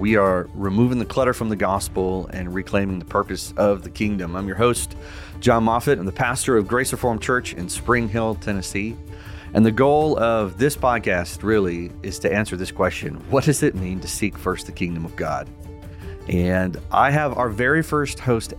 we are removing the clutter from the gospel and reclaiming the purpose of the kingdom. I'm your host, John Moffitt. I'm the pastor of Grace Reformed Church in Spring Hill, Tennessee. And the goal of this podcast really is to answer this question: what does it mean to seek first the kingdom of God? And I have our very first guest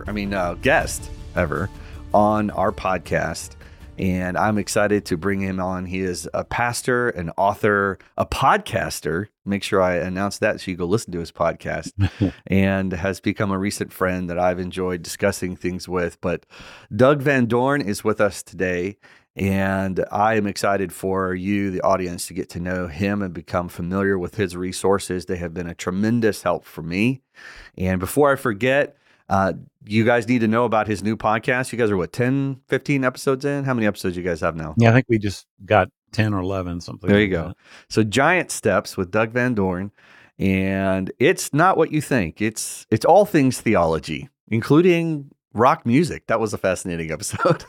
ever on our podcast. And I'm excited to bring him on. He is a pastor, an author, a podcaster. Make sure I announce that so you go listen to his podcast. And has become a recent friend that I've enjoyed discussing things with. But Doug Van Dorn is with us today. And I am excited for you, the audience, to get to know him and become familiar with his resources. They have been a tremendous help for me. And before I forget, you guys need to know about his new podcast. You guys are 10, 15 episodes in? How many episodes you guys have now? Yeah, I think we just got 10 or 11, something there like you go. that. So Giant Steps with Doug Van Dorn. And it's not what you think. It's all things theology, including rock music. That was a fascinating episode.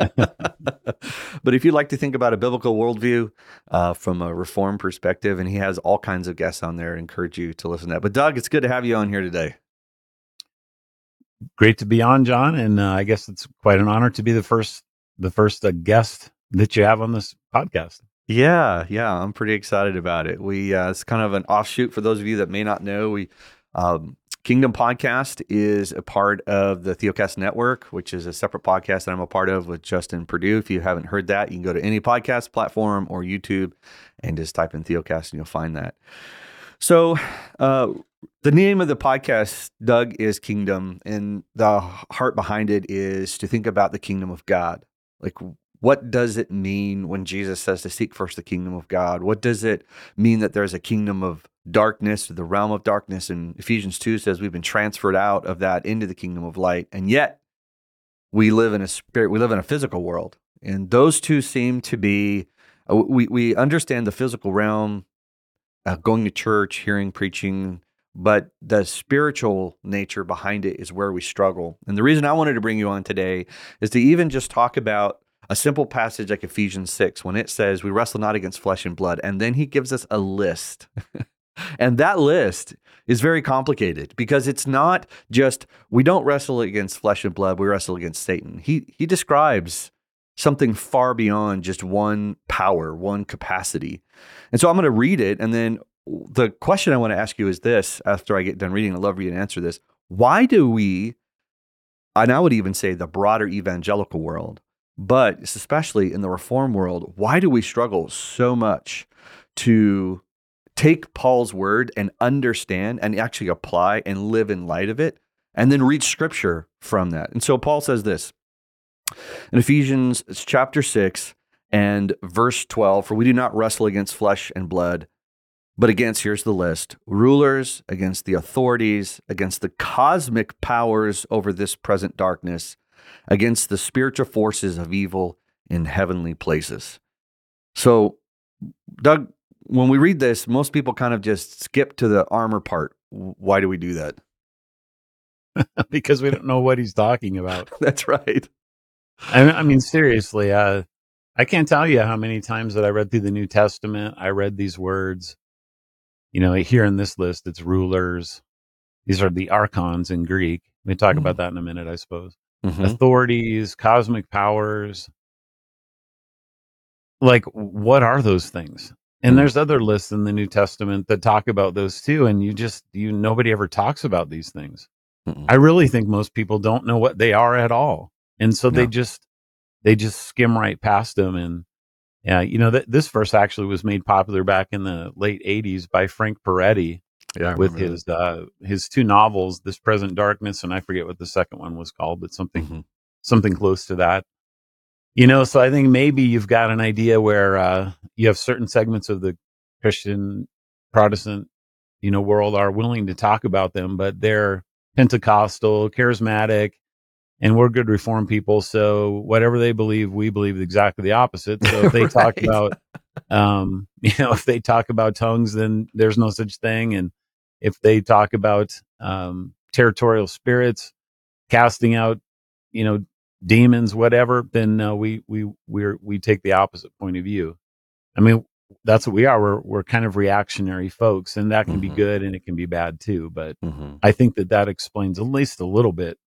But if you'd like to think about a biblical worldview from a Reformed perspective, and he has all kinds of guests on there, I encourage you to listen to that. But Doug, it's good to have you on here today. Great to be on, John, and I guess it's quite an honor to be the first guest that you have on this podcast. Yeah, I'm pretty excited about it. It's kind of an offshoot for those of you that may not know. Kingdom Podcast is a part of the Theocast Network, which is a separate podcast that I'm a part of with Justin Purdue. If you haven't heard that, you can go to any podcast platform or YouTube and just type in Theocast and you'll find that. So the name of the podcast, Doug, is Kingdom, and the heart behind it is to think about the kingdom of God. Like, what does it mean when Jesus says to seek first the kingdom of God? What does it mean that there's a kingdom of darkness, or the realm of darkness? And Ephesians 2 says we've been transferred out of that into the kingdom of light, and yet we live in a physical world. And those two seem to be, we understand the physical realm, going to church, hearing preaching, but the spiritual nature behind it is where we struggle. And the reason I wanted to bring you on today is to even just talk about a simple passage like Ephesians 6, when it says we wrestle not against flesh and blood. And then he gives us a list. And that list is very complicated because it's not just, we don't wrestle against flesh and blood, we wrestle against Satan. He describes something far beyond just one power, one capacity. And so I'm going to read it. And then the question I want to ask you is this, after I get done reading, I'd love for you to answer this. Why do we, and I would even say the broader evangelical world, but especially in the Reformed world, why do we struggle so much to take Paul's word and understand and actually apply and live in light of it, and then read scripture from that? And so Paul says this in Ephesians chapter 6 and verse 12, "For we do not wrestle against flesh and blood, but against," here's the list, "rulers, against the authorities, against the cosmic powers over this present darkness, against the spiritual forces of evil in heavenly places." So, Doug, when we read this, most people kind of just skip to the armor part. Why do we do that? Because we don't know what he's talking about. That's right. I mean, seriously, I can't tell you how many times that I read through the New Testament, I read these words. You know, here in this list, it's rulers. These are the archons in Greek. We talk about that in a minute, I suppose. Mm-hmm. Authorities, cosmic powers. Like, what are those things? And there's other lists in the New Testament that talk about those too. And nobody ever talks about these things. I really think most people don't know what they are at all. And so they just skim right past them. And yeah, you know, this verse actually was made popular back in the late 80s by Frank Peretti with his two novels, This Present Darkness, and I forget what the second one was called, but something close to that. You know, so I think maybe you've got an idea where you have certain segments of the Christian Protestant, world are willing to talk about them, but they're Pentecostal, charismatic, and we're good Reformed people. So whatever they believe, we believe exactly the opposite. So if they talk about, if they talk about tongues, then there's no such thing. And if they talk about territorial spirits, casting out, demons, whatever, then we take the opposite point of view. I mean, that's what we are. We're kind of reactionary folks, and that can be Mm-hmm. good and it can be bad too. But Mm-hmm. I think that explains at least a little bit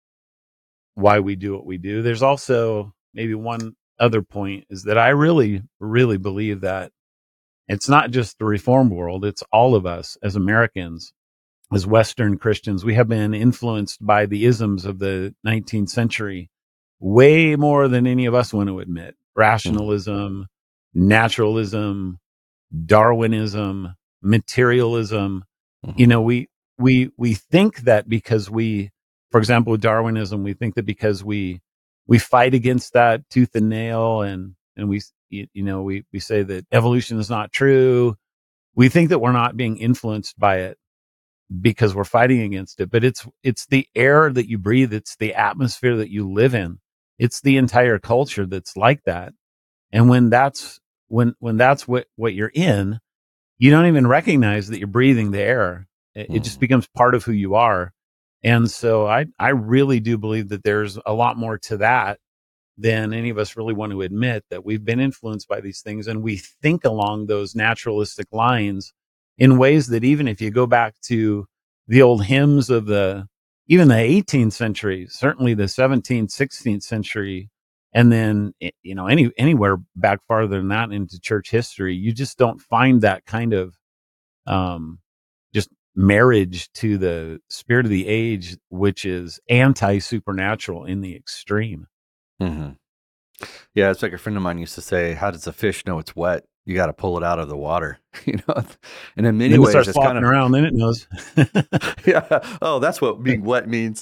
why we do what we do. There's also maybe one other point is that I really, really believe that it's not just the reform world. It's all of us as Americans, as Western Christians. We have been influenced by the isms of the 19th century way more than any of us want to admit. Rationalism, naturalism, Darwinism, materialism. You Mm-hmm. know, we think that because for example, with Darwinism, we think that because we fight against that tooth and nail, and we say that evolution is not true. We think that we're not being influenced by it because we're fighting against it. But it's the air that you breathe, it's the atmosphere that you live in, it's the entire culture that's like that. And when that's what you're in, you don't even recognize that you're breathing the air. It just Mm-hmm. becomes part of who you are. And so I really do believe that there's a lot more to that than any of us really want to admit, that we've been influenced by these things and we think along those naturalistic lines in ways that even if you go back to the old hymns of even the 18th century, certainly the 17th, 16th century, and then anywhere back farther than that into church history, you just don't find that kind of um, just marriage to the spirit of the age, which is anti-supernatural in the extreme. Mm-hmm. Yeah, it's like a friend of mine used to say, "How does a fish know it's wet? You got to pull it out of the water." You know, and in many Then it ways, starts it's kind flopping of around, then it knows. yeah. Oh, that's what being wet means.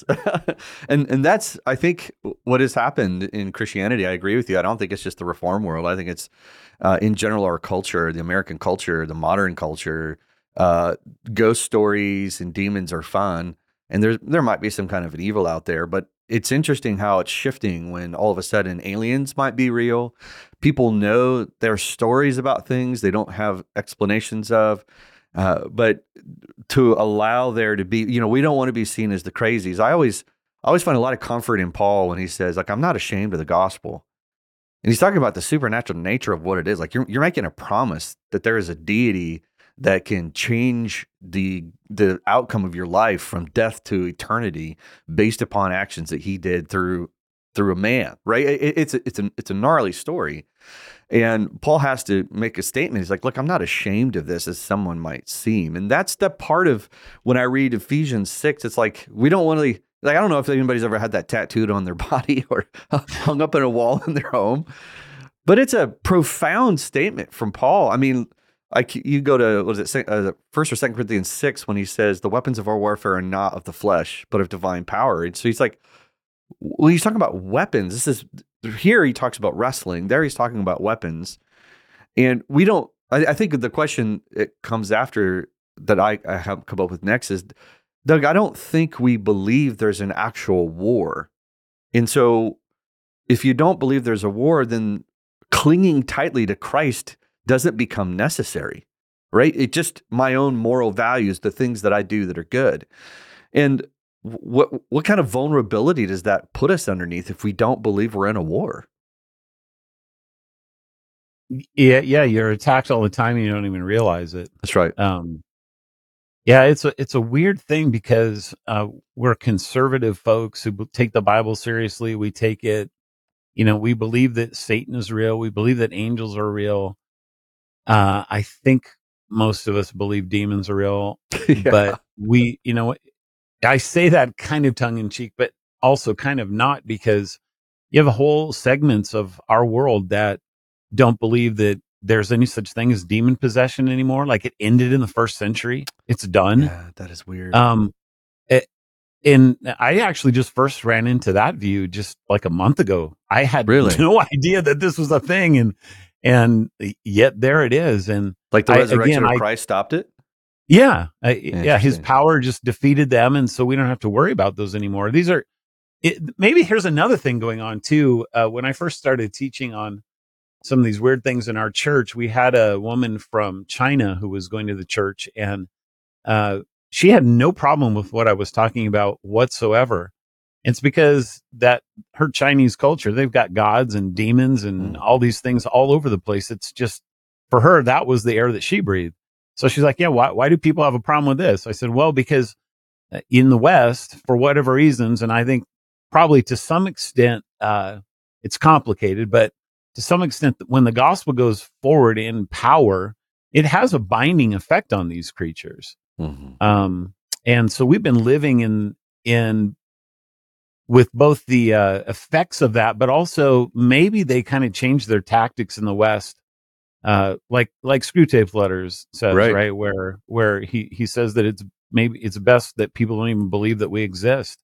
And that's, I think, what has happened in Christianity. I agree with you. I don't think it's just the reform world. I think it's in general our culture, the American culture, the modern culture. Uh, Ghost stories and demons are fun, and there might be some kind of an evil out there, but it's interesting how it's shifting when all of a sudden aliens might be real. People know there are stories about things they don't have explanations of. But to allow there to be, we don't want to be seen as the crazies. I always find a lot of comfort in Paul when he says, like, I'm not ashamed of the gospel. And he's talking about the supernatural nature of what it is. Like you're making a promise that there is a deity that can change the outcome of your life from death to eternity based upon actions that he did through a man, right? It's a gnarly story. And Paul has to make a statement. He's like, look, I'm not ashamed of this as someone might seem. And that's the part of when I read Ephesians 6, it's like, we don't want to, like, I don't know if anybody's ever had that tattooed on their body or hung up in a wall in their home, but it's a profound statement from Paul. I mean, like you go to, what is it, First or Second Corinthians 6, when he says the weapons of our warfare are not of the flesh, but of divine power. And so he's like, well, he's talking about weapons. Here he talks about wrestling. There he's talking about weapons. And we don't, I think the question it comes after that I have come up with next is, Doug, I don't think we believe there's an actual war. And so if you don't believe there's a war, then clinging tightly to Christ doesn't become necessary, right? It just my own moral values, the things that I do that are good. And what kind of vulnerability does that put us underneath if we don't believe we're in a war? Yeah, you're attacked all the time and you don't even realize it. That's right. Yeah, it's a weird thing because we're conservative folks who take the Bible seriously. We take it, we believe that Satan is real. We believe that angels are real. I think most of us believe demons are real, Yeah. but I say that kind of tongue in cheek, but also kind of not, because you have whole segments of our world that don't believe that there's any such thing as demon possession anymore. Like, it ended in the first century. It's done. Yeah, that is weird. Um, it, and I actually just first ran into that view just like a month ago. I had Really? no idea that this was a thing. And yet there it is. And Like the resurrection again, of Christ stopped it? yeah, his Interesting. power just defeated them. And so we don't have to worry about those anymore. Maybe here's another thing going on too. When I first started teaching on some of these weird things in our church, we had a woman from China who was going to the church, and she had no problem with what I was talking about whatsoever. It's because that her Chinese culture, they've got gods and demons and all these things all over the place. It's just for her, that was the air that she breathed. So she's like, yeah, why do people have a problem with this? I said, well, because in the West, for whatever reasons, and I think probably to some extent, it's complicated, but to some extent, when the gospel goes forward in power, it has a binding effect on these creatures. Mm-hmm. And so we've been living in with both the effects of that, but also maybe they kind of changed their tactics in the West. Like Screwtape Letters says, right? Where he says that it's best that people don't even believe that we exist.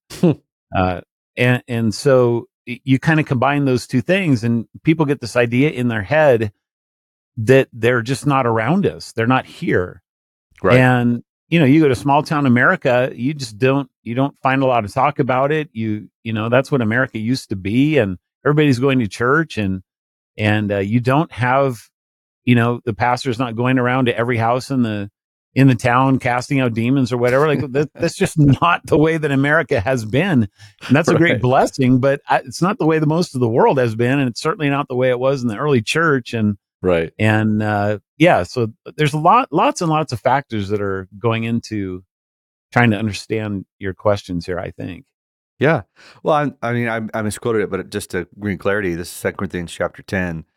And so you kind of combine those two things, and people get this idea in their head that they're just not around us. They're not here. Right. And, you go to small town America, you don't find a lot of talk about it. That's what America used to be. And everybody's going to church, and you don't have, the pastor's not going around to every house in the town casting out demons or whatever. Like that's just not the way that America has been. And that's a great blessing, but it's not the way that most of the world has been. And it's certainly not the way it was in the early church. And, right. And, so there's lots and lots of factors that are going into trying to understand your questions here, I think. Yeah. Well, I misquoted it, but just to bring clarity, this is 2 Corinthians chapter 10.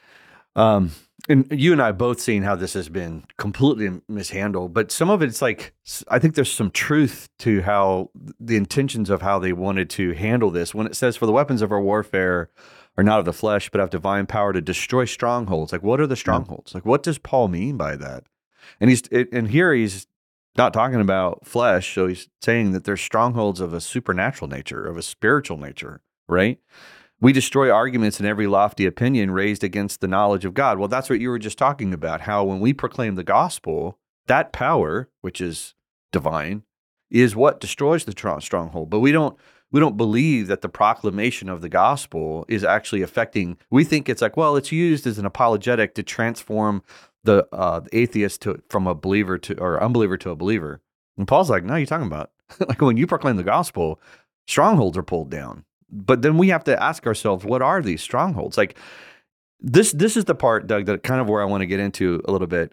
And you and I both seen how this has been completely mishandled, but some of it's like, I think there's some truth to how the intentions of how they wanted to handle this. When it says, for the weapons of our warfare are not of the flesh, but have divine power to destroy strongholds. Like, what are the strongholds? Like, what does Paul mean by that? And here he's not talking about flesh. So he's saying that there's strongholds of a supernatural nature, of a spiritual nature, right? We destroy arguments and every lofty opinion raised against the knowledge of God. Well, that's what you were just talking about, how when we proclaim the gospel, that power, which is divine, is what destroys the stronghold. But we don't believe that the proclamation of the gospel is actually affecting. We think it's like, well, it's used as an apologetic to transform the atheist from a believer or unbeliever to a believer. And Paul's like, no, you're talking about like when you proclaim the gospel, strongholds are pulled down. But then we have to ask ourselves, what are these strongholds? Like this is the part, Doug, that kind of where I want to get into a little bit.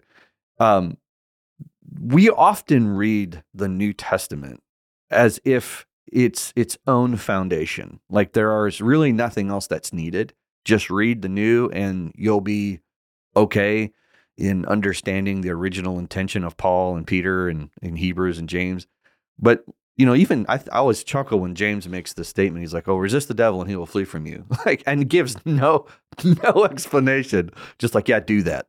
We often read the New Testament as if it's its own foundation. Like there is really nothing else that's needed. Just read the New and you'll be okay in understanding the original intention of Paul and Peter and Hebrews and James. But even I always chuckle when James makes the statement. He's like, "Oh, resist the devil and he will flee from you." And gives no explanation. Just like, yeah, do that.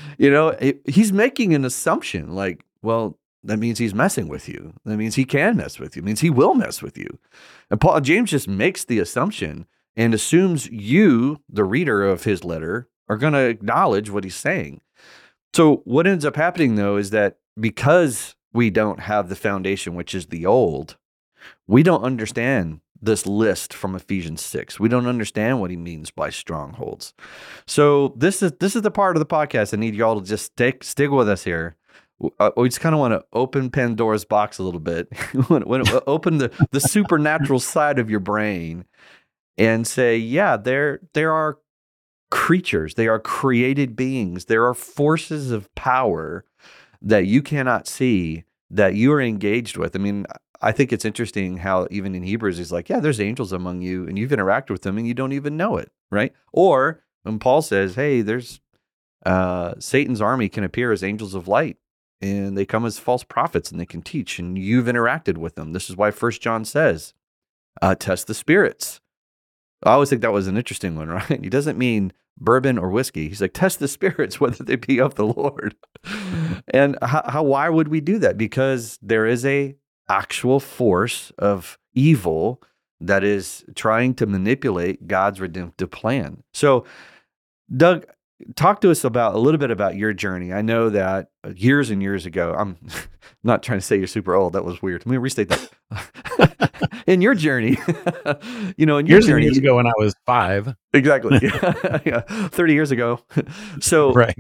He's making an assumption. Like, well, that means he's messing with you. That means he can mess with you. It means he will mess with you. And James just makes the assumption and assumes you, the reader of his letter, are going to acknowledge what he's saying. So what ends up happening though is that because we don't have the foundation, which is the old, we don't understand this list from Ephesians 6. We don't understand what he means by strongholds. So this is the part of the podcast I need y'all to just stick with us here. We just kind of want to open Pandora's box a little bit, open the supernatural side of your brain and say, yeah, there are creatures, they are created beings, there are forces of power that you cannot see, that you are engaged with. I mean, I think it's interesting how even in Hebrews, he's like, yeah, there's angels among you and you've interacted with them and you don't even know it, right? Or when Paul says, hey, there's Satan's army can appear as angels of light and they come as false prophets and they can teach and you've interacted with them. This is why 1 John says, test the spirits. I always think that was an interesting one, right? He doesn't mean bourbon or whiskey. He's like, test the spirits, whether they be of the Lord. And why would we do that? Because there is a actual force of evil that is trying to manipulate God's redemptive plan. So, Doug, talk to us a little bit about your journey. I know that years and years ago, I'm not trying to say you're super old. That was weird. Let me restate that. In your journey, years ago when I was 5. Exactly. Yeah. 30 years ago. So right.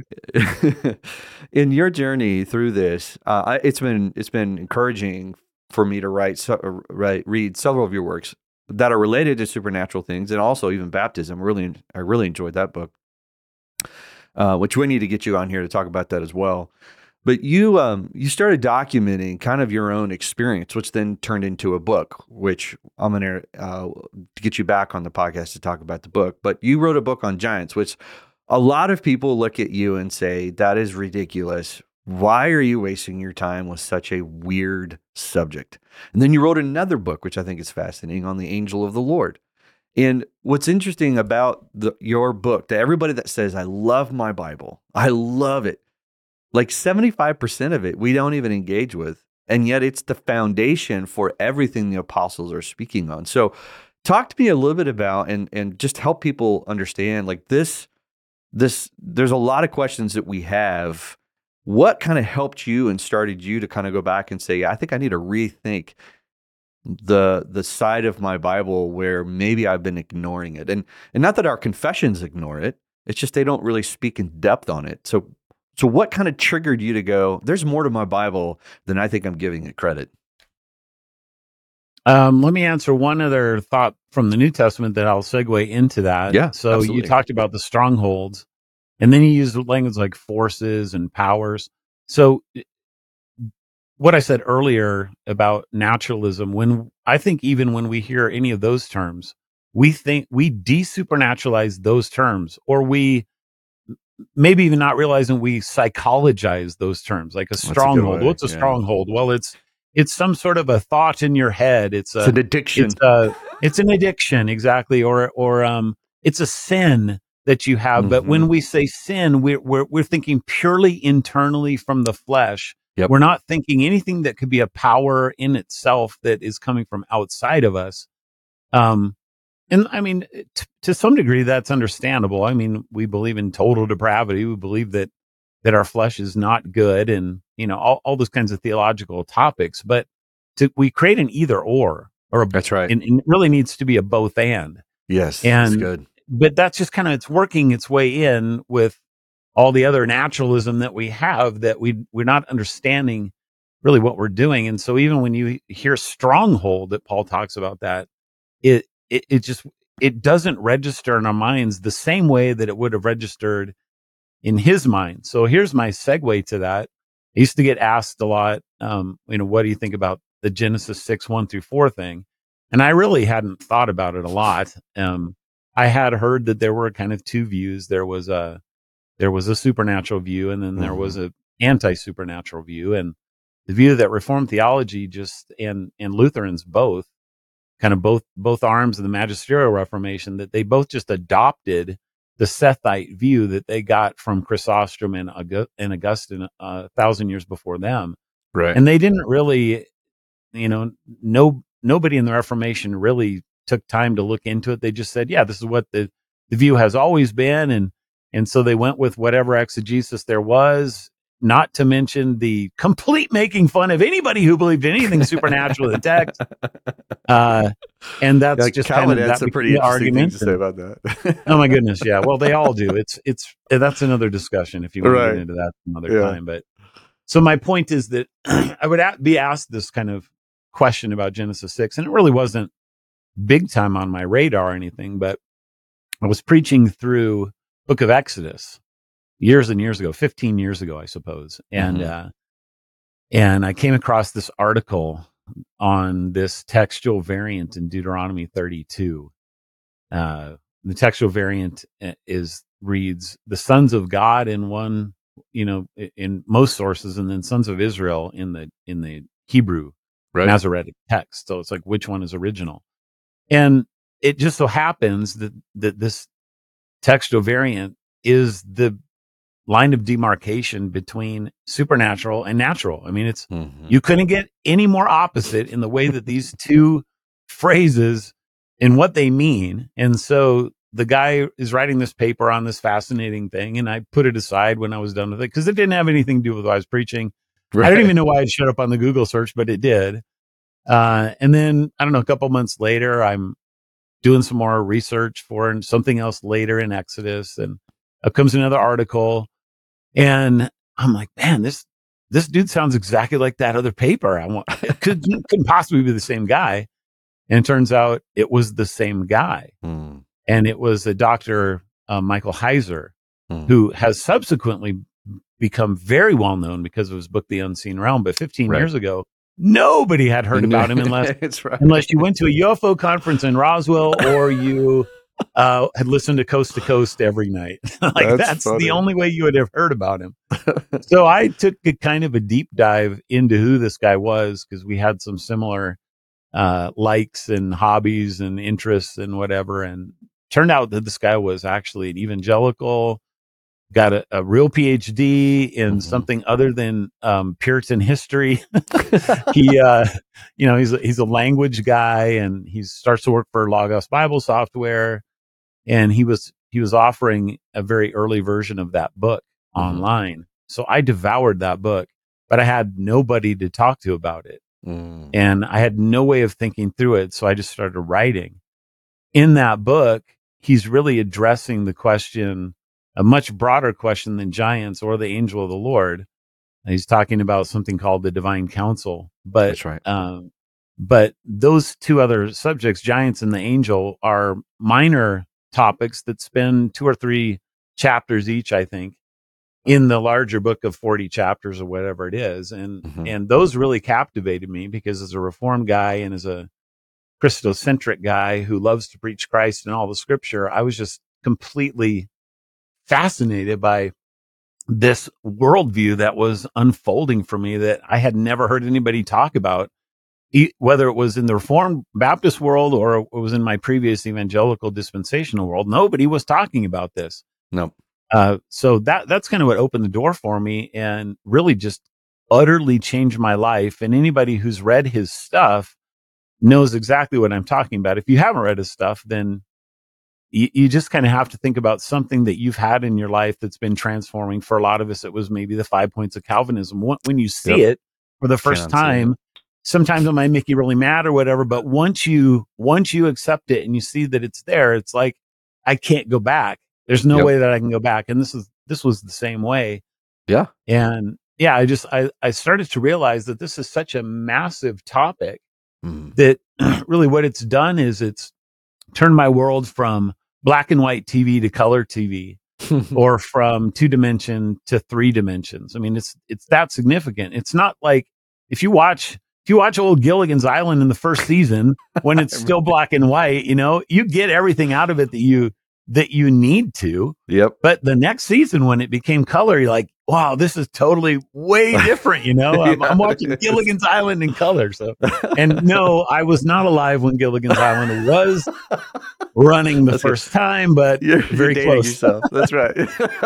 In your journey through this, it's been encouraging for me to read several of your works that are related to supernatural things and also even baptism. I really enjoyed that book. which we need to get you on here to talk about that as well. But you started documenting kind of your own experience, which then turned into a book, which I'm going to get you back on the podcast to talk about the book. But you wrote a book on giants, which a lot of people look at you and say, that is ridiculous. Why are you wasting your time with such a weird subject? And then you wrote another book, which I think is fascinating, on the angel of the Lord. And what's interesting about your book, to everybody that says, I love my Bible, I love it, like 75% of it, we don't even engage with. And yet it's the foundation for everything the apostles are speaking on. So talk to me a little bit about, and just help people understand, like this, there's a lot of questions that we have. What kind of helped you and started you to kind of go back and say, I think I need to rethink the side of my Bible where maybe I've been ignoring it. And not that our confessions ignore it, it's just they don't really speak in depth on it. So what kind of triggered you to go, there's more to my Bible than I think I'm giving it credit? Let me answer one other thought from the New Testament that I'll segue into that. Yeah, so absolutely. You talked about the strongholds, and then you used language like forces and powers. So what I said earlier about naturalism, I think even when we hear any of those terms, we think we desupernaturalize those terms, or we maybe even not realizing we psychologize those terms, like a stronghold. What's a stronghold? Well, it's some sort of a thought in your head. It's an addiction. It's an addiction, exactly, or it's a sin that you have. Mm-hmm. But when we say sin, we're thinking purely internally from the flesh. Yep. We're not thinking anything that could be a power in itself that is coming from outside of us. And I mean, to some degree, that's understandable. I mean, we believe in total depravity. We believe that our flesh is not good, and all those kinds of theological topics. But we create an either or that's right. And it really needs to be a both and. Yes, and that's good. But that's just kind of, it's working its way in with all the other naturalism that we have, that we're not understanding really what we're doing. And so even when you hear stronghold that Paul talks about, that it doesn't register in our minds the same way that it would have registered in his mind. So here's my segue to that. I used to get asked a lot, what do you think about the Genesis 6:1-4 thing? And I really hadn't thought about it a lot. I had heard that there were kind of two views. There was a supernatural view, and then there was an anti-supernatural view. And the view that Reformed theology and Lutherans both arms of the magisterial Reformation, that they both just adopted the Sethite view that they got from Chrysostom and Augustine 1,000 years before them. Right. And they didn't really, nobody in the Reformation really took time to look into it. They just said, yeah, this is what the view has always been. And so they went with whatever exegesis there was, not to mention the complete making fun of anybody who believed anything supernatural in the text. And that's just Calvin kind of a pretty interesting thing to say about that. Oh my goodness. Yeah. Well, they all do. That's another discussion if you want to get into that some other time. But so my point is that I would be asked this kind of question about Genesis 6, and it really wasn't big time on my radar or anything, but I was preaching through Book of Exodus years and years ago, 15 years ago, I suppose. And I came across this article on this textual variant in Deuteronomy 32. The textual variant reads the sons of God in one, in most sources, and then sons of Israel in the Hebrew Masoretic text. So it's like, which one is original? And it just so happens that this textual variant is the line of demarcation between supernatural and natural. I mean, it's you couldn't get any more opposite in the way that these two phrases and what they mean. And so the guy is writing this paper on this fascinating thing, and I put it aside when I was done with it because it didn't have anything to do with what I was preaching. Right. I don't even know why it showed up on the Google search, but it did. And then, I don't know, a couple months later, I'm doing some more research for something else later in Exodus, and up comes another article, and I'm like, man, this dude sounds exactly like that other paper. It couldn't possibly be the same guy. And it turns out it was the same guy. And it was a Dr. Michael Heiser who has subsequently become very well known because of his book, The Unseen Realm. But 15 Right. years ago, nobody had heard about him unless you went to a UFO conference in Roswell or you had listened to Coast every night. That's the only way you would have heard about him. So I took a kind of a deep dive into who this guy was, because we had some similar likes and hobbies and interests and whatever. And turned out that this guy was actually an evangelical, got a real PhD in something other than Puritan history. He's a language guy, and he starts to work for Logos Bible Software. And he was offering a very early version of that book online. So I devoured that book, but I had nobody to talk to about it. And I had no way of thinking through it. So I just started writing. In that book, he's really addressing the question, a much broader question than giants or the angel of the Lord. And he's talking about something called the divine council. But that's right. But those two other subjects, giants and the angel, are minor topics that spend 2 or 3 chapters each, I think, in the larger book of 40 chapters or whatever it is. And those really captivated me, because as a Reformed guy and as a Christocentric guy who loves to preach Christ and all the scripture, I was just completely fascinated by this worldview that was unfolding for me that I had never heard anybody talk about, whether it was in the Reformed Baptist world or it was in my previous evangelical dispensational world. Nobody was talking about this. No. So that's kind of what opened the door for me and really just utterly changed my life. And anybody who's read his stuff knows exactly what I'm talking about. If you haven't read his stuff, then you just kind of have to think about something that you've had in your life that's been transforming. For a lot of us, it was maybe the 5 points of Calvinism. When you see it for the first time, sometimes it might make you really mad or whatever. But once you accept it and you see that it's there, it's like, I can't go back. There's no way that I can go back. And this was the same way. Yeah. And yeah, I started to realize that this is such a massive topic that really what it's done is it's turned my world from black and white TV to color TV, or from 2 dimension to 3 dimensions. I mean, it's that significant. It's not like if you watch old Gilligan's Island in the first season, when it's still black and white, you get everything out of it that you need to. Yep. But the next season, when it became color, you're like, wow, this is totally way different. I'm watching Gilligan's Island in color. So, and no, I was not alive when Gilligan's Island was running the first time, but you're very close. Yourself. That's right.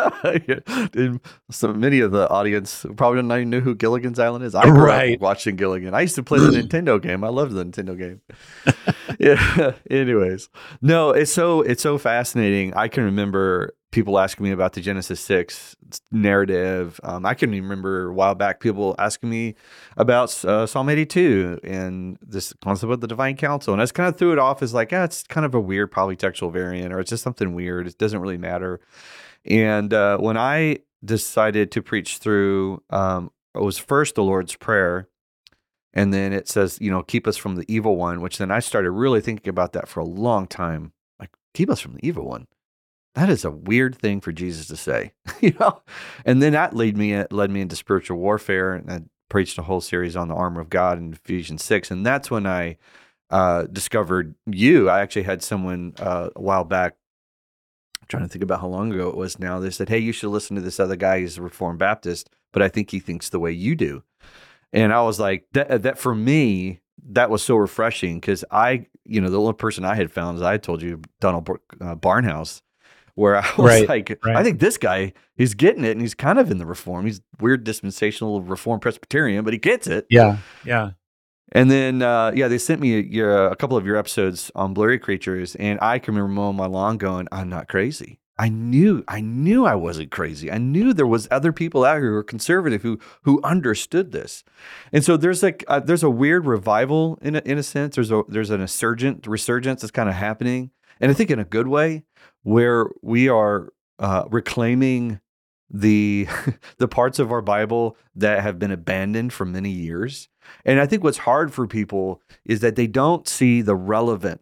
So many of the audience probably don't even know who Gilligan's Island is. I grew up watching Gilligan. I used to play the Nintendo game. I loved the Nintendo game. Yeah. Anyways, no, it's so fascinating. I can remember people asking me about the Genesis 6 narrative. I can remember a while back people asking me about Psalm 82 and this concept of the divine council. And I just kind of threw it off as like, it's kind of a weird polytextual variant, or it's just something weird. It doesn't really matter. And when I decided to preach through, it was first the Lord's Prayer. And then it says, keep us from the evil one, which then I started really thinking about that for a long time. Like, keep us from the evil one. That is a weird thing for Jesus to say, And then that led me into spiritual warfare, and I preached a whole series on the armor of God in Ephesians 6. And that's when I discovered you. I actually had someone a while back, I'm trying to think about how long ago it was now. They said, hey, you should listen to this other guy. He's a Reformed Baptist, but I think he thinks the way you do. And I was like, that for me, that was so refreshing, because the only person I had found, as I told you, Donald Barnhouse, where I was I think this guy, he's getting it, and he's kind of in the Reform. He's weird dispensational Reformed Presbyterian, but he gets it. Yeah, yeah. And then, they sent me a couple of your episodes on Blurry Creatures, and I can remember mowing my lawn going, I'm not crazy. I knew I wasn't crazy. I knew there was other people out here who were conservative who understood this. And so there's a weird revival in a sense. There's an resurgence that's kind of happening, and I think in a good way, where we are reclaiming the parts of our Bible that have been abandoned for many years. And I think what's hard for people is that they don't see the relevance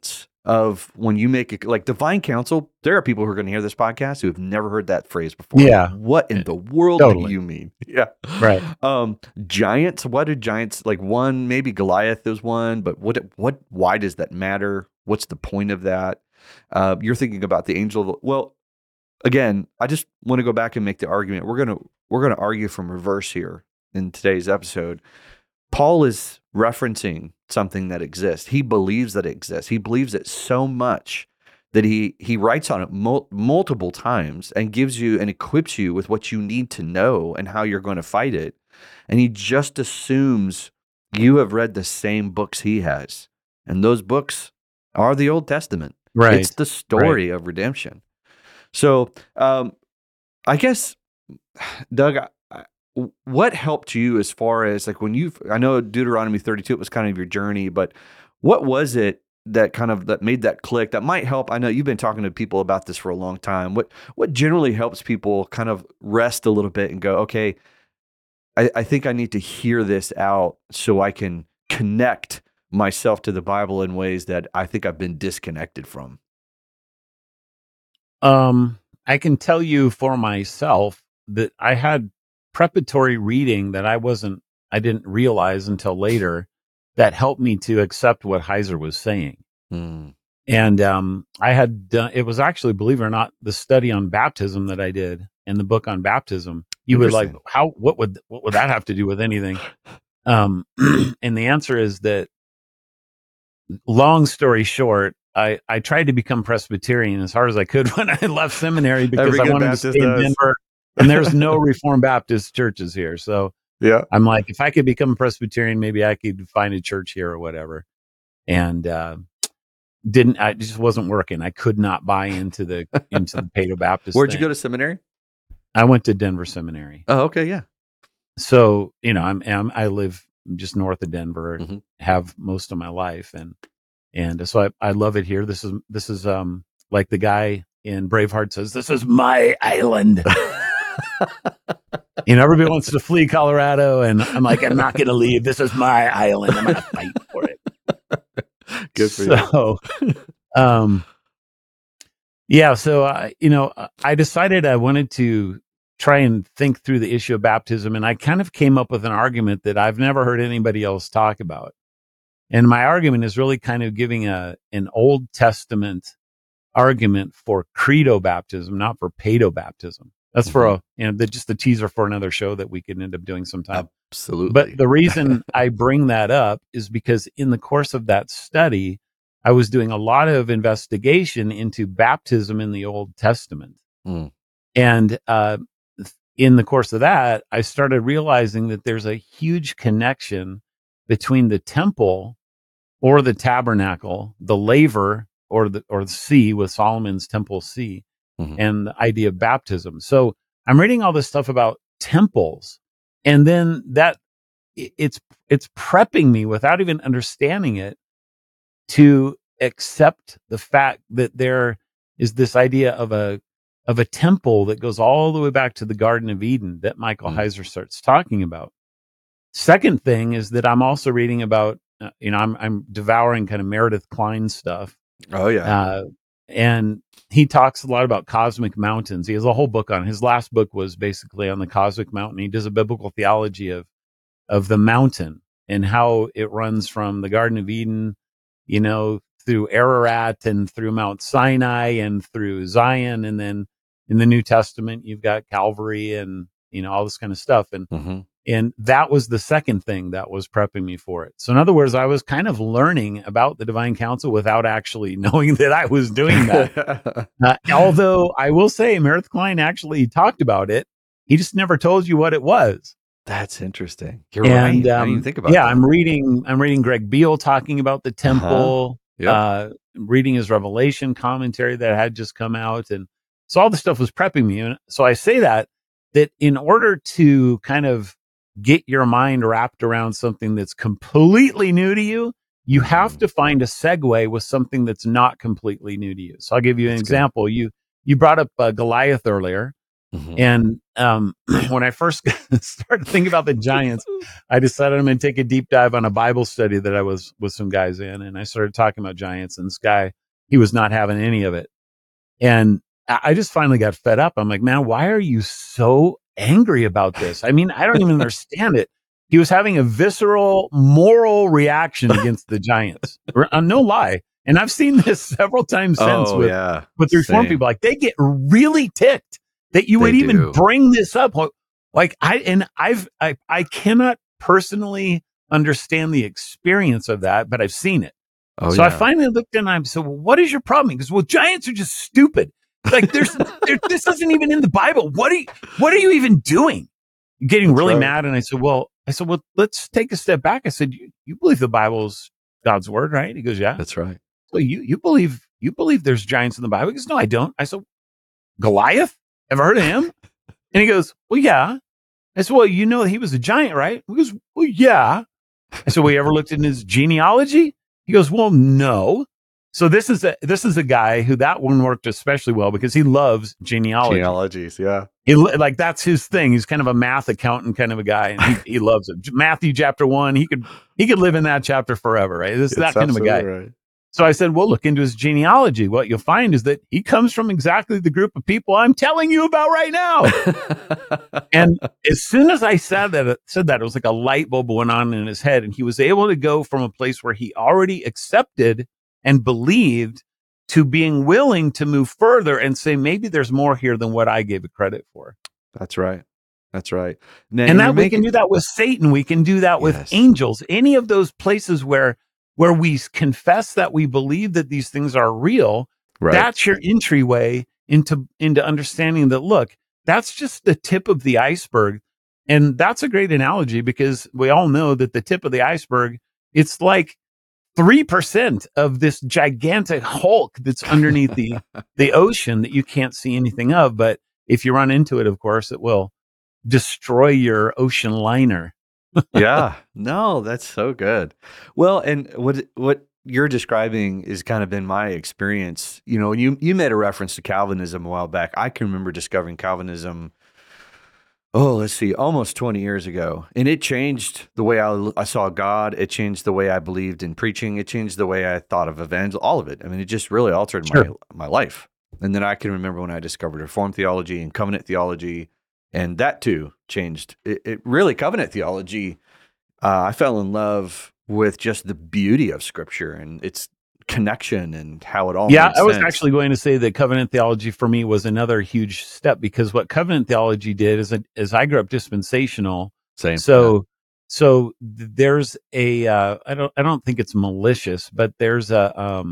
of when you make it like divine counsel. There are people who are going to hear this podcast who have never heard that phrase before. Yeah. What in the world Totally. do you mean? Yeah. Right. Giants. What do giants like? One, maybe Goliath is one, but why does that matter? What's the point of that? You're thinking about the angel. Well, again, I just want to go back and make the argument. We're gonna argue from reverse here in today's episode. Paul is referencing something that exists. He believes that it exists. He believes it so much that he writes on it multiple times and gives you and equips you with what you need to know and how you're going to fight it. And he just assumes you have read the same books he has. And those books are the Old Testament. Right. It's the story of redemption. So I guess, Doug, what helped you as far as like when I know Deuteronomy 32, it was kind of your journey, but what was it that made that click that might help? I know you've been talking to people about this for a long time. What generally helps people kind of rest a little bit and go, okay, I think I need to hear this out so I can connect myself to the Bible in ways that I think I've been disconnected from? I can tell you for myself that I had preparatory reading that I didn't realize until later that helped me to accept what Heiser was saying. And I had done, it was actually, believe it or not, the study on baptism that I did and the book on baptism. You would like, what would that have to do with anything? And the answer is that, long story short, I tried to become Presbyterian as hard as I could when I left seminary because I wanted to stay in Denver, and there's no Reformed Baptist churches here. So yeah, I'm like, if I could become a Presbyterian, maybe I could find a church here or whatever. And I just wasn't working. I could not buy into the Paedo Baptist. Where'd you go to seminary? I went to Denver Seminary. Oh, okay, yeah. So I live just north of Denver, have most of my life, and so I love it here. This is like the guy in Braveheart says, "This is my island." Everybody wants to flee Colorado, and I'm like, I'm not going to leave. This is my island. I'm going to fight for it. Good for you. Yeah. So I decided I wanted to try and think through the issue of baptism, and I kind of came up with an argument that I've never heard anybody else talk about. And my argument is really kind of giving an Old Testament argument for credo baptism, not for paedo baptism. That's for just the teaser for another show that we could end up doing sometime. Absolutely. But the reason I bring that up is because in the course of that study, I was doing a lot of investigation into baptism in the Old Testament. And in the course of that, I started realizing that there's a huge connection between the temple or the tabernacle, the laver or the sea with Solomon's temple sea, and the idea of baptism. So I'm reading all this stuff about temples, and then that it's prepping me without even understanding it to accept the fact that there is this idea of a temple that goes all the way back to the Garden of Eden that Michael Heiser starts talking about. Second thing is that I'm also reading about, I'm devouring kind of Meredith Klein stuff. Oh yeah. And he talks a lot about cosmic mountains. He has a whole book on it. His last book was basically on the cosmic mountain. He does a biblical theology of the mountain and how it runs from the Garden of Eden, through Ararat and through Mount Sinai and through Zion. And then in the New Testament, you've got Calvary and, all this kind of stuff. And that was the second thing that was prepping me for it. So in other words, I was kind of learning about the divine counsel without actually knowing that I was doing that. Although I will say Meredith Klein actually talked about it. He just never told you what it was. That's interesting. You're right. I didn't even think about that. I'm reading Greg Beale talking about the temple, reading his Revelation commentary that had just come out. And so all the stuff was prepping me. And so I say that in order to kind of get your mind wrapped around something that's completely new to you, you have to find a segue with something that's not completely new to you. So I'll give you an example. You brought up Goliath earlier. And when I first started thinking about the giants, I decided I'm going to take a deep dive on a Bible study that I was with some guys in. And I started talking about giants. And this guy he was not having any of it. And I just finally got fed up. I'm like, man, why are you so angry about this? I mean, I don't even understand it. He was having a visceral moral reaction against the Giants. No lie. And I've seen this several times since with the Reformed people. Like, they get really ticked that you would even bring this up. Like, I cannot personally understand the experience of that, but I've seen it. I finally looked and I said, well, what is your problem? He goes, well, Giants are just stupid. Like, this isn't even in the Bible. What are you even doing? Getting really mad. And I said, well, let's take a step back. I said, you believe the Bible's God's word, right? He goes, yeah. That's right. So you believe there's giants in the Bible? He goes, no, I don't. I said, Goliath? Ever heard of him? And he goes, well, yeah. I said, well, you know he was a giant, right? He goes, well, yeah. I said, well, you ever looked in his genealogy? He goes, well, no. So this is a guy who that one worked especially well because he loves genealogy. Genealogies, yeah. Like, that's his thing. He's kind of a math accountant kind of a guy, and he loves it. Matthew chapter 1, he could live in that chapter forever, right? This is that kind of a guy. Right. So I said, well, look into his genealogy. What you'll find is that he comes from exactly the group of people I'm telling you about right now. And as soon as I said that, it was like a light bulb went on in his head, and he was able to go from a place where he already accepted and believed to being willing to move further and say, maybe there's more here than what I gave it credit for. That's right. That's right. And that we can do that with Satan. We can do that with angels. Any of those places where we confess that we believe that these things are real, that's your entryway into understanding that, look, that's just the tip of the iceberg. And that's a great analogy because we all know that the tip of the iceberg, it's like 3% of this gigantic hulk that's underneath the ocean that you can't see anything of. But if you run into it, of course, it will destroy your ocean liner. Yeah, no, that's so good. Well, and what you're describing is kind of been my experience. You know, you made a reference to Calvinism a while back. I can remember discovering Calvinism, almost 20 years ago. And it changed the way I saw God. It changed the way I believed in preaching. It changed the way I thought of evangel, all of it. I mean, it just really altered my life. And then I can remember when I discovered Reformed theology and covenant theology, and that too changed. It really, covenant theology, I fell in love with just the beauty of Scripture and its connection and how it all made sense. I was actually going to say that covenant theology for me was another huge step, because what covenant theology did is, as I grew up dispensational. Same. So there's a I don't think it's malicious, but there's a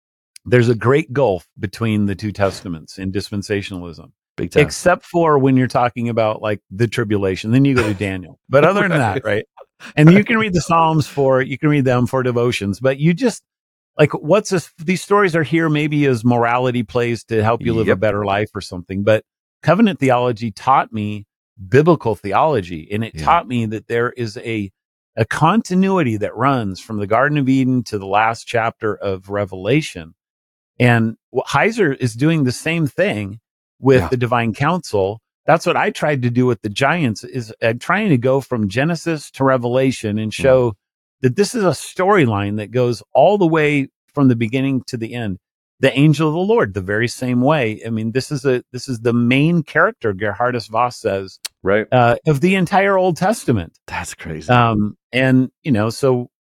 great gulf between the two testaments in dispensationalism. Big time. Except for when you're talking about like the tribulation, then you go to Daniel. But other than that, right? And you can read the Psalms you can read them for devotions, but you just like, these stories are here maybe as morality plays to help you live a better life or something. But covenant theology taught me biblical theology, and it taught me that there is a continuity that runs from the Garden of Eden to the last chapter of Revelation. And Heiser is doing the same thing with the divine counsel. That's what I tried to do with the giants, is trying to go from Genesis to Revelation and show that this is a storyline that goes all the way from the beginning to the end. The angel of the Lord, the very same way. I mean, this is the main character, Gerhardus Voss says, right, of the entire Old Testament. That's crazy. And so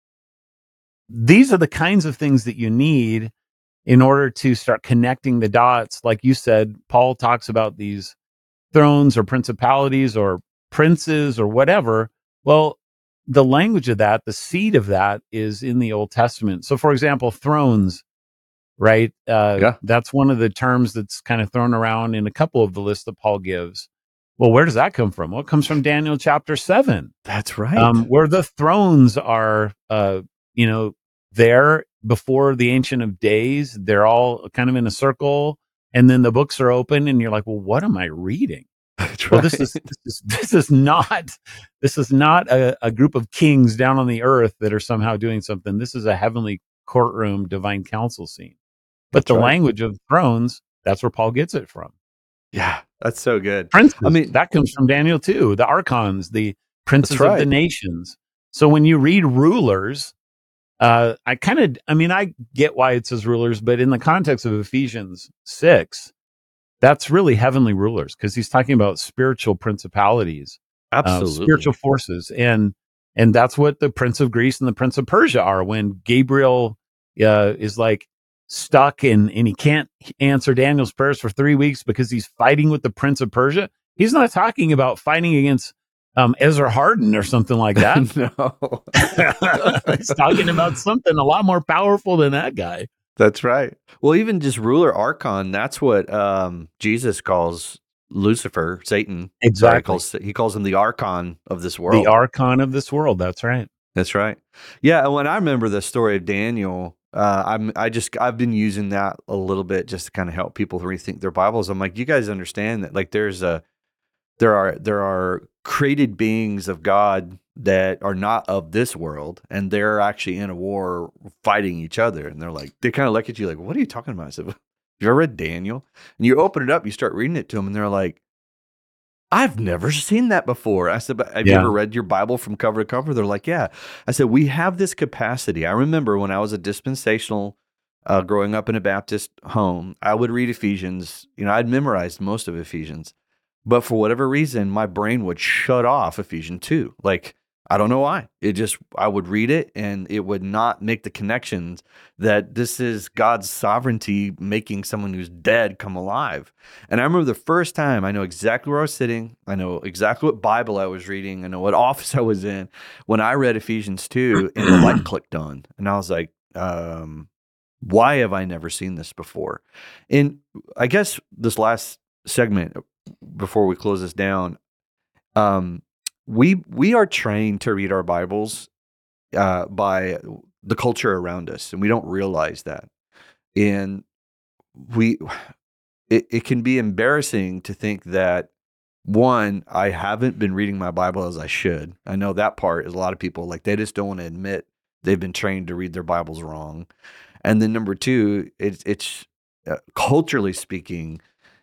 these are the kinds of things that you need in order to start connecting the dots. Like you said, Paul talks about these thrones or principalities or princes or whatever. Well, the language of that, the seed of that, is in the Old Testament. So, for example, thrones, right? That's one of the terms that's kind of thrown around in a couple of the lists that Paul gives. Well, where does that come from? Well, it comes from Daniel chapter 7. That's right. Where the thrones are, there before the Ancient of Days. They're all kind of in a circle, and then the books are open, and you're like, well, what am I reading? That's well, right. this is not a group of kings down on the earth that are somehow doing something. This is a heavenly courtroom, divine council scene. But the language of thrones, that's where Paul gets it from. Yeah, that's so good. Princes, I mean, that comes from Daniel too. The archons, the princes of the nations. So when you read rulers, I get why it says rulers, but in the context of Ephesians 6, that's really heavenly rulers, because he's talking about spiritual principalities, spiritual Absolutely. forces. And that's what the Prince of Greece and the Prince of Persia are. When Gabriel is like stuck and he can't answer Daniel's prayers for 3 weeks because he's fighting with the Prince of Persia, he's not talking about fighting against Ezra Hardin or something like that. No. He's talking about something a lot more powerful than that guy. That's right. Well, even just ruler archon, that's what Jesus calls Lucifer, Satan. Exactly. Sorry, he calls him the archon of this world. The archon of this world. That's right. That's right. Yeah, when I remember the story of Daniel, I've been using that a little bit just to kind of help people rethink their Bibles. I'm like, you guys understand that like there are created beings of God that are not of this world, and they're actually in a war fighting each other. And they're like, they kind of look at you like, what are you talking about? I said, have you ever read Daniel? And you open it up, you start reading it to them, and they're like, I've never seen that before. I said, but have you ever read your Bible from cover to cover? They're like, yeah. I said, we have this capacity. I remember when I was a dispensational, growing up in a Baptist home, I would read Ephesians. I'd memorized most of Ephesians. But for whatever reason, my brain would shut off Ephesians 2. Like, I don't know why. I would read it and it would not make the connections that this is God's sovereignty making someone who's dead come alive. And I remember the first time, I know exactly where I was sitting. I know exactly what Bible I was reading. I know what office I was in when I read Ephesians 2 and the light clicked on. And I was like, why have I never seen this before? And I guess this last segment, before we close this down, we are trained to read our Bibles by the culture around us, and we don't realize that. And it can be embarrassing to think that, one, I haven't been reading my Bible as I should. I know that part is a lot of people like they just don't want to admit they've been trained to read their Bibles wrong. And then number two, it's culturally speaking,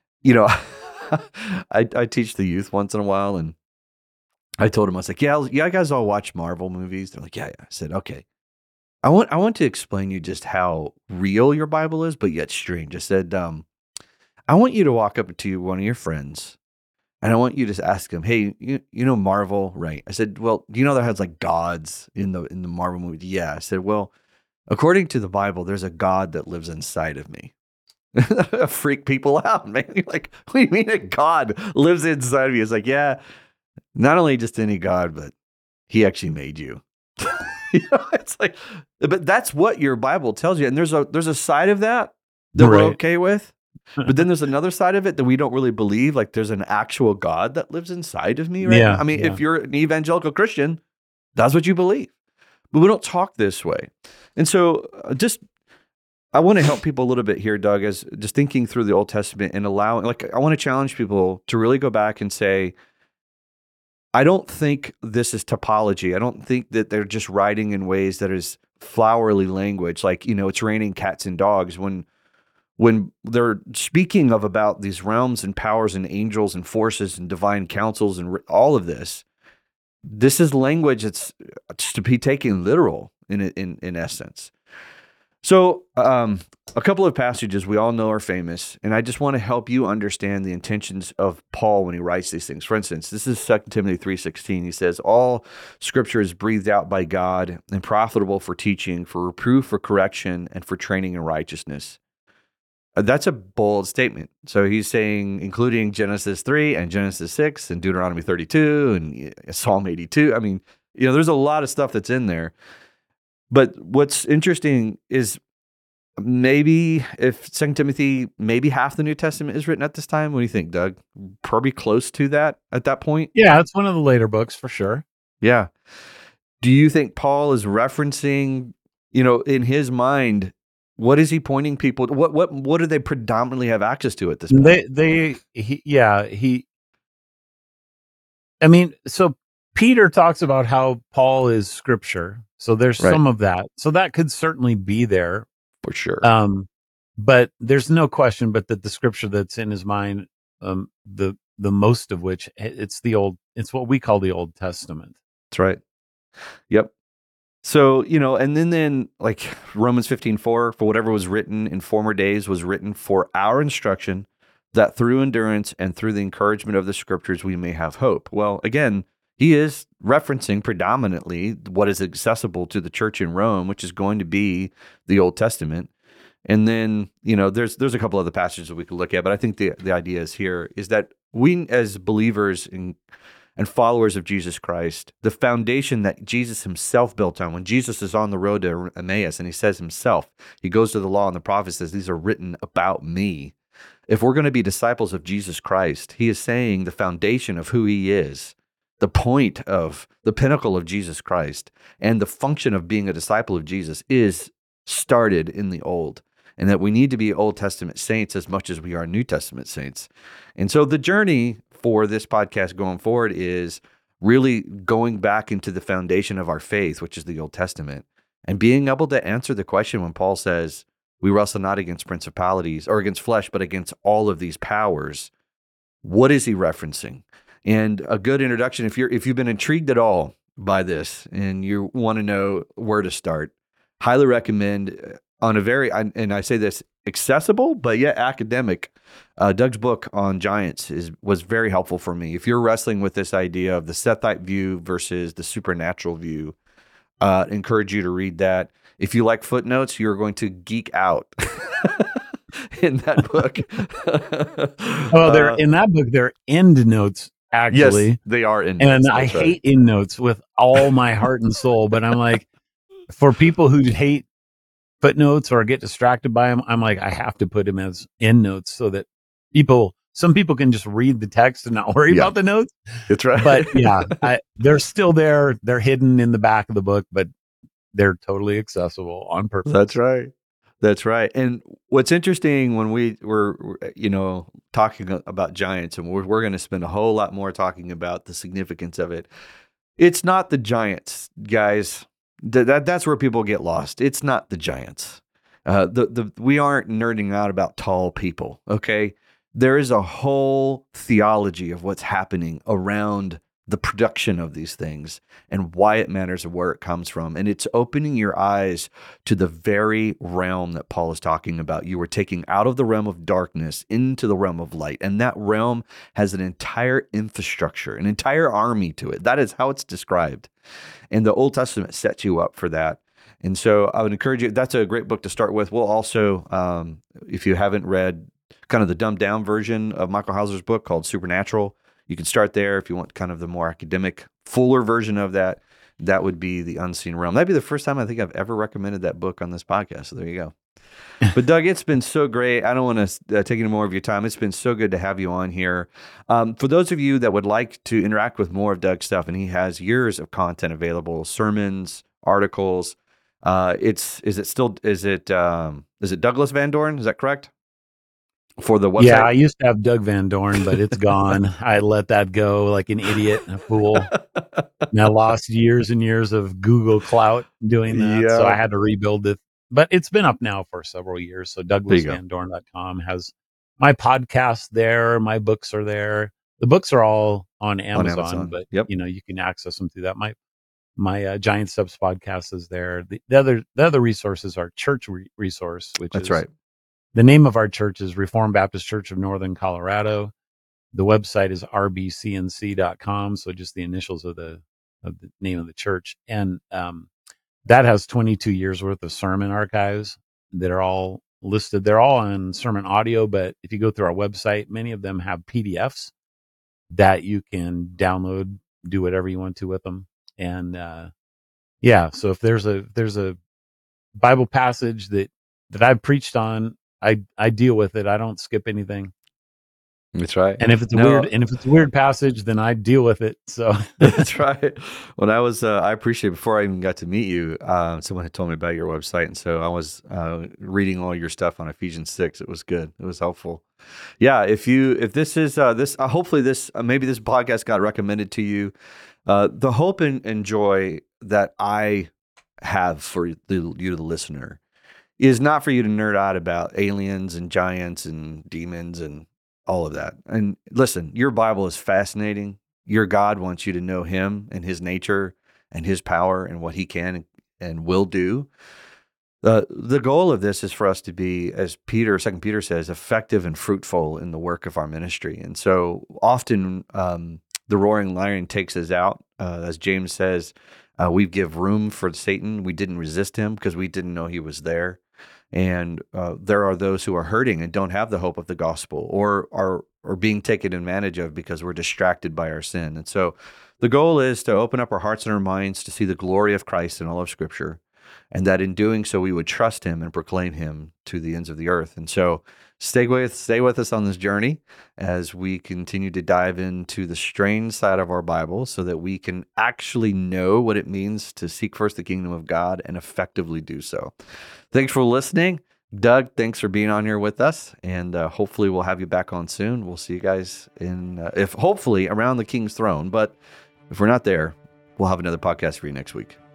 I teach the youth once in a while, and I told them, I was like, yeah, you guys all watch Marvel movies. They're like, yeah. I said, okay. I want to explain you just how real your Bible is, but yet strange. I said, I want you to walk up to one of your friends, and I want you to ask them, hey, you know Marvel, right? I said, well, do you know there has like gods in the Marvel movie? Yeah. I said, well, according to the Bible, there's a God that lives inside of me. Freak people out, man. You're like, what do you mean a God lives inside of you? It's like, yeah, not only just any God, but he actually made you. It's like, but that's what your Bible tells you. And there's a side of that we're okay with. But then there's another side of it that we don't really believe. Like there's an actual God that lives inside of me right now. I mean, if you're an evangelical Christian, that's what you believe. But we don't talk this way. And so I want to help people a little bit here, Doug, as just thinking through the Old Testament and I want to challenge people to really go back and say, I don't think this is topology. I don't think that they're just writing in ways that is flowery language, like, it's raining cats and dogs. When they're speaking about these realms and powers and angels and forces and divine councils and all of this is language that's to be taken literal in essence. So a couple of passages we all know are famous, and I just want to help you understand the intentions of Paul when he writes these things. For instance, this is 2 Timothy 3:16. He says, all scripture is breathed out by God and profitable for teaching, for reproof, for correction, and for training in righteousness. That's a bold statement. So he's saying, including Genesis 3 and Genesis 6 and Deuteronomy 32 and Psalm 82. I mean, there's a lot of stuff that's in there. But what's interesting is maybe if 2 Timothy, maybe half the New Testament is written at this time. What do you think, Doug? Probably close to that at that point? Yeah, it's one of the later books for sure. Yeah. Do you think Paul is referencing, in his mind, what is he pointing people to? What do they predominantly have access to at this point? So Peter talks about how Paul is scripture. So there's some of that. So that could certainly be there. For sure. But there's no question but that the scripture that's in his mind, the most of which, it's what we call the Old Testament. That's right. Yep. So, and then like Romans 15:4, for whatever was written in former days was written for our instruction, that through endurance and through the encouragement of the scriptures we may have hope. Well, again, he is referencing predominantly what is accessible to the church in Rome, which is going to be the Old Testament. And then, there's a couple other passages that we could look at, but I think the idea is here is that we as believers and followers of Jesus Christ, the foundation that Jesus himself built on, when Jesus is on the road to Emmaus and he says himself, he goes to the law and the prophets, says, these are written about me. If we're going to be disciples of Jesus Christ, he is saying the foundation of who he is, the point of the pinnacle of Jesus Christ, and the function of being a disciple of Jesus is started in the Old, and that we need to be Old Testament saints as much as we are New Testament saints. And so the journey for this podcast going forward is really going back into the foundation of our faith, which is the Old Testament, and being able to answer the question when Paul says, we wrestle not against principalities or against flesh, but against all of these powers. What is he referencing? And a good introduction, if you've been intrigued at all by this and you want to know where to start, highly recommend on a very, and I say this, accessible but yet academic. Doug's book on giants was very helpful for me. If you're wrestling with this idea of the Sethite view versus the supernatural view, encourage you to read that. If you like footnotes, you're going to geek out in that book. Well, they're in that book. They're end notes, actually. Yes, they are end notes. And I hate end notes with all my heart and soul. But I'm like, for people who hate footnotes or get distracted by them, I'm like, I have to put them as end notes so that some people can just read the text and not worry about the notes. That's right. But yeah, they're still there. They're hidden in the back of the book, but they're totally accessible on purpose. That's right. That's right. And what's interesting when we were, talking about giants, and we're going to spend a whole lot more talking about the significance of it. It's not the giants, guys. That's where people get lost. It's not the giants. We aren't nerding out about tall people. Okay. There is a whole theology of what's happening around the production of these things and why it matters and where it comes from. And it's opening your eyes to the very realm that Paul is talking about. You were taken out of the realm of darkness into the realm of light. And that realm has an entire infrastructure, an entire army to it. That is how it's described. And the Old Testament sets you up for that. And so I would encourage you, that's a great book to start with. We'll also, if you haven't read kind of the dumbed down version of Michael Heiser's book called Supernatural, you can start there. If you want kind of the more academic, fuller version of that, that would be The Unseen Realm. That'd be the first time I think I've ever recommended that book on this podcast. So there you go. But Doug, it's been so great. I don't want to take any more of your time. It's been so good to have you on here. For those of you that would like to interact with more of Doug's stuff, and he has years of content available, sermons, articles. Is it Douglas Van Dorn? Is that correct? For the website? Yeah, I used to have Doug Van Dorn, but it's gone. I let that go like an idiot and a fool. And I lost years and years of Google clout doing that. Yeah. So I had to rebuild it. But it's been up now for several years. So DouglasVanDorn.com has my podcast there. My books are there. The books are all on Amazon. But you can access them through that. My Giant Steps podcast is there. The other resources are church resource, which That's is right. The name of our church is Reformed Baptist Church of Northern Colorado. The website is rbcnc.com. So just the initials of the name of the church. And that has 22 years worth of sermon archives that are all listed. They're all on sermon audio, but if you go through our website, many of them have PDFs that you can download, do whatever you want to with them. And so if there's a Bible passage that I've preached on, I deal with it. I don't skip anything. That's right. And if it's a weird passage, then I deal with it. So that's right. When I was, I appreciate before I even got to meet you, someone had told me about your website, and so I was reading all your stuff on Ephesians 6. It was good. It was helpful. Yeah. If this is hopefully this maybe this podcast got recommended to you. The hope and joy that I have for you, the listener, is not for you to nerd out about aliens and giants and demons and all of that. And listen, your Bible is fascinating. Your God wants you to know him and his nature and his power and what he can and will do. The goal of this is for us to be, as Second Peter says, effective and fruitful in the work of our ministry. And so often the roaring lion takes us out. As James says, we give room for Satan. We didn't resist him because we didn't know he was there. And there are those who are hurting and don't have the hope of the gospel, or are being taken advantage of because we're distracted by our sin. And so the goal is to open up our hearts and our minds to see the glory of Christ in all of Scripture, and that in doing so, we would trust him and proclaim him to the ends of the earth. And so stay with us on this journey as we continue to dive into the strange side of our Bible so that we can actually know what it means to seek first the kingdom of God and effectively do so. Thanks for listening. Doug, thanks for being on here with us, and hopefully we'll have you back on soon. We'll see you guys hopefully around the King's throne, but if we're not there, we'll have another podcast for you next week.